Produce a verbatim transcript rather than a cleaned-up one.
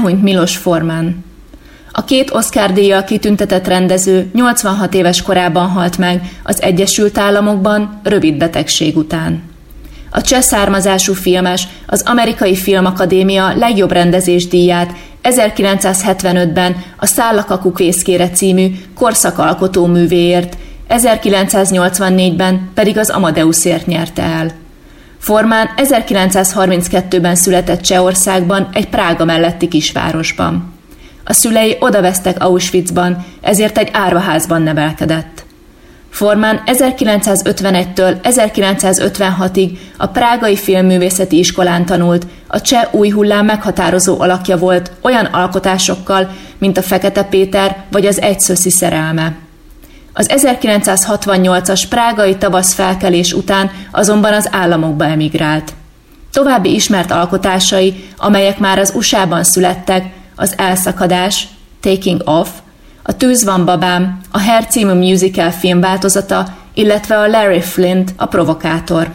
elhunyt Milos Forman. A két Oscar-díjjal kitüntetett rendező nyolcvanhat éves korában halt meg az Egyesült Államokban rövid betegség után. A cseh származású filmes az Amerikai Filmakadémia legjobb rendezésdíját ezerkilencszázhetvenötben a Szállakakuk vészkére című korszakalkotó művéért, ezerkilencszáznyolcvannégyben pedig az Amadeusért nyerte el. Forman ezerkilencszázharminckettőben született Csehországban egy Prága melletti kisvárosban. A szülei odavesztek Auschwitzban, ezért egy árvaházban nevelkedett. Forman ezerkilencszázötvenegytől ezerkilencszázötvenhatig a Prágai Filmművészeti Iskolán tanult, a cseh új hullám meghatározó alakja volt olyan alkotásokkal, mint a Fekete Péter vagy az Egy szöszi szerelme. Az ezerkilencszázhatvannyolcas prágai tavaszfelkelés után azonban az államokba emigrált. További ismert alkotásai, amelyek már az u es á-ban születtek, az Elszakadás, Taking Off, a Tűz van babám, a Hair című musical filmváltozata, illetve a Larry Flint, a Provokátor.